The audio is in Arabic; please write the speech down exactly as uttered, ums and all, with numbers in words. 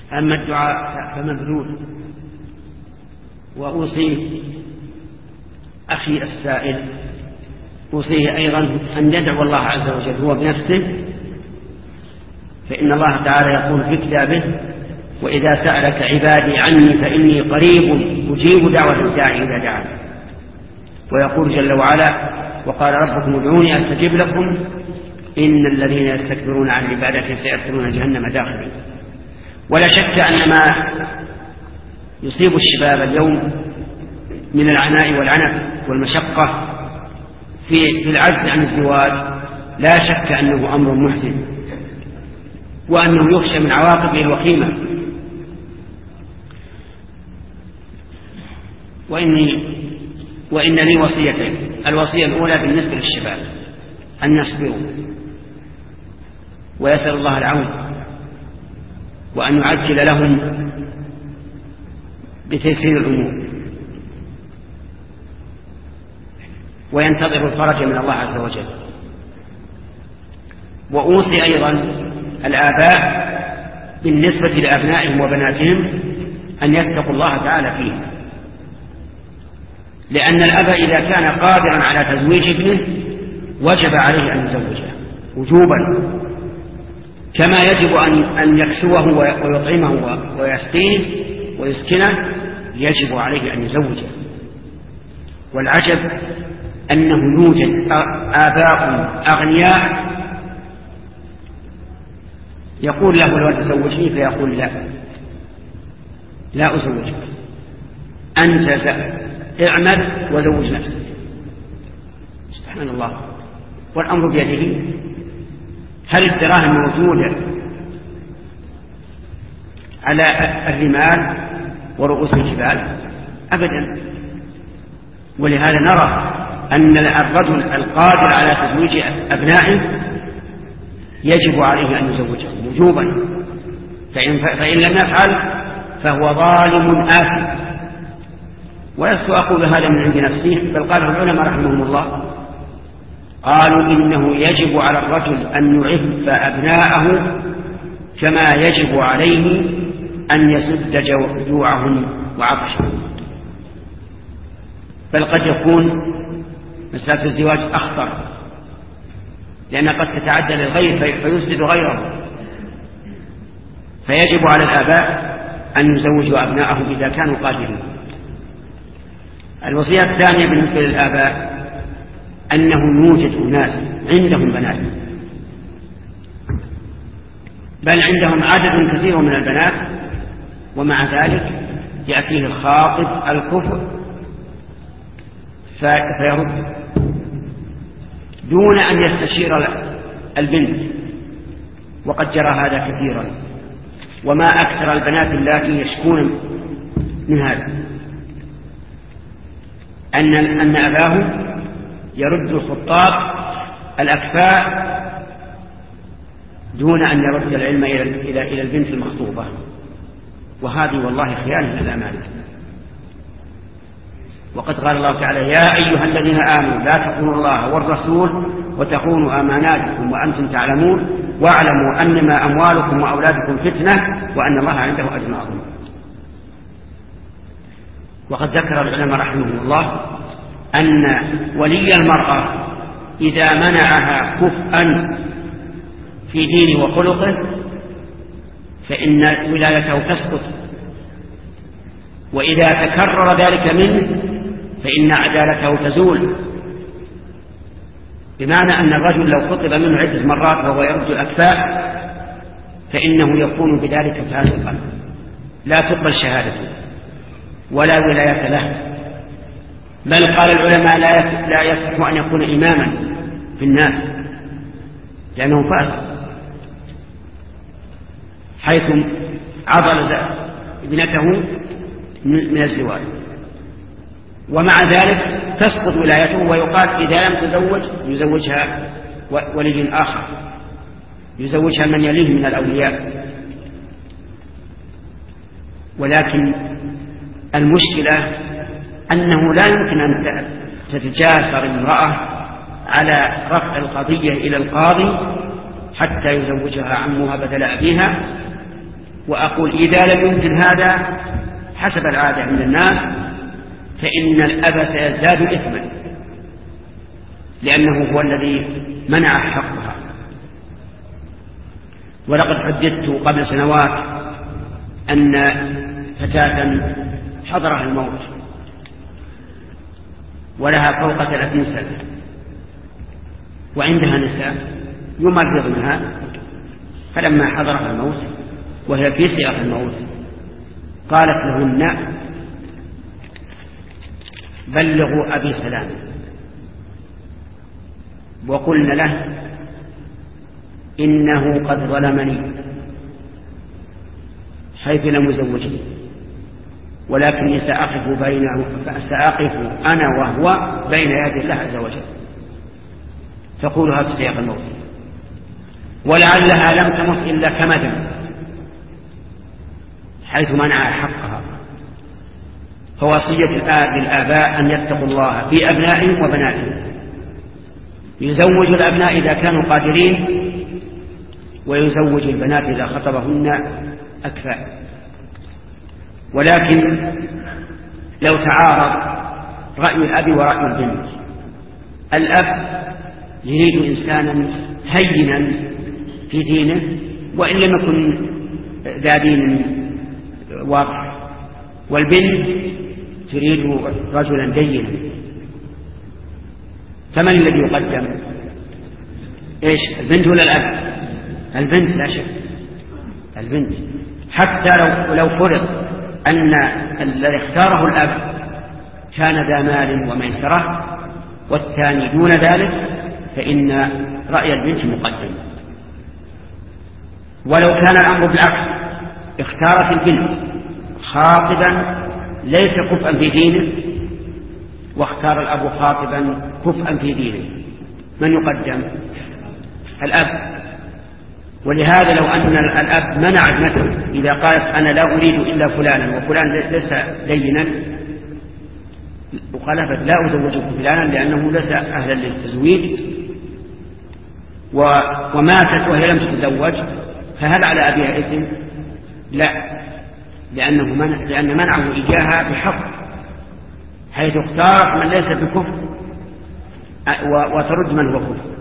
أما الدعاء فمبذول. وأوصي أخي السائل، أوصيه أيضا أن يدعو الله عز وجل هو بنفسه، فإن الله تعالى يقول في كتابه: وإذا سألك عبادي عني فإني قريب أجيب دعوة الداعي إذا دعاني. ويقول جل وعلا: وقال ربكم ادعوني أستجب لكم إن الذين يستكبرون عن عبادتي سيدخلون جهنم داخلين. ولا شك أن ما يصيب الشباب اليوم من العناء والعنف والمشقة في العجز عن الزواج لا شك أنه أمر محزن، وأنه يخشى من عواقبه الوخيمة. وإني وإن لي وصيتين. الوصية الأولى بالنسبة للشباب أن يصبروا ويسأل الله العون، وأن يعجل لهم بتيسير الأمور، وينتظر الفرج من الله عز وجل. وأوصي أيضا الآباء بالنسبة لأبنائهم وبناتهم أن يتقوا الله تعالى فيهم، لأن الأب إذا كان قادرا على تزويج ابنه وجب عليه أن يزوجه وجوبا، كما يجب أن يكسوه ويطعمه ويسقيه ويسكنه، يجب عليه أن يزوجه. والعجب أنه يوجد آباء أغنياء يقول له: لو تزوجني، فيقول: لا لا أزوجك، أنت اعمل وزوج نفسك. سبحان الله، والأمر بيده. هل الدراهم موجودة على الرمال ورؤوس الجبال؟ أبدا. ولهذا نرى أن الرجل القادر على تزويج أبنائه يجب عليه أن يزوجهم وجوبا، فإن, فإن لم يفعل فهو ظالم آثم. ولست أقول هذا من عند نفسي، بل قاله العلماء رحمهم الله، قالوا إنه يجب على الرجل أن يعف أبناءه كما يجب عليه أن يسد جوعهم وعطشهم. بل قد يكون مسألة الزواج أخطر، لأن قد تتعدى للغير فيسد غيره. فيجب على الآباء أن يزوجوا أبناءهم إذا كانوا قادرين. الوصية الثانية بالنسبة للآباء أنه يوجد أناس عندهم بنات، بل عندهم عدد كثير من البنات، ومع ذلك يأتيه الخاطب الكفر فيرد دون أن يستشير البنت. وقد جرى هذا كثيرا، وما أكثر البنات اللاتي يشكون من هذا، أن أن أباه يرد الخطاب الأكفاء دون أن يرد العلم إلى إلى البنت المخطوبة، وهذه والله خيانة للأمانة. وقد قال الله تعالى: يا أيها الذين آمنوا لا تخونوا الله والرسول وتخونوا أماناتكم وأنتم تعلمون واعلموا أنما أموالكم وأولادكم فتنة وأن الله عنده أجر عظيم. وقد ذكر العلماء رحمهم الله أن ولي المرأة إذا منعها كفءا في دينه وخلقه فإن ولايته تسقط، وإذا تكرر ذلك منه فإن عدالته تزول. بمعنى أن الرجل لو خطب منه عدة مرات وهو يرد الأكفاء فإنه يكون بذلك فاسقا، لا تقبل شهادته ولا ولاية له. بل قال العلماء لا يصح أن يكون إماما في الناس لأنه فاسق، حيث عضل ابنته من الزواج. ومع ذلك تسقط ولايته، ويقال إذا لم تزوج يزوجها ولي آخر، يزوجها من يليه من الأولياء. ولكن المشكلة أنه لا يمكن أن تتجاسر امرأة على رفع القضية إلى القاضي حتى يزوجها عمها بدل أبيها، وأقول إذا لم يمكن هذا حسب العادة عند الناس فإن الأب سيزداد إثما، لأنه هو الذي منع حقها. ولقد حدثت قبل سنوات أن فتاة حضرها الموت ولها فوق ثلاثين سنة وعندها نساء يمرضنها، فلما حضرها الموت وهي في سياق الموت قالت لهن بلغوا أبي سلام، وقلنا له إنه قد ظلمني حيث لم يزوجني، ولكني سأقف بينه سأقف أنا وهو بين يدي الله عز وجل، تقولها في سياق الموت، ولعلها لم تمت إلا كمدا حيث منع حقها. فوصية الآب للآباء أن يتقوا الله في أبنائهم وبناتهم، يزوج الأبناء إذا كانوا قادرين، ويزوج البنات إذا خطبهن أكفاء. ولكن لو تعارض رأي الأب ورأي البنت، الأب يريد إنسانا هينا في دينه وإن لم يكن ذا دين واضح، والبنت تريد رجلا دينا، فمن الذي يقدم؟ إيش، البنت ولا الأب؟ البنت لا شك، البنت، حتى لو لو فرض أن الذي اختاره الأب كان ذا مال وميسرة والثاني دون ذلك فإن رأي البنت مقدم. ولو كان الأمر بالعكس، اختارت البنت خاطبا ليس كفءا في دينه واختار الأب خاطبا كفءا في دينه، من يقدم؟ الأب. ولهذا لو أن الأب منع ابنته إذا قالت أنا لا أريد إلا فلانا وفلان ليس دينا، وقالت لا أزوجك فلانا لأنه ليس أهلا للتزويج، وماتت وهي لم تتزوج، فهل على أبيها إثم؟ لا، لأنه منع، لأن منعه إياها بحق، حيث اختارت من ليس بكفر وترد من هو كفر.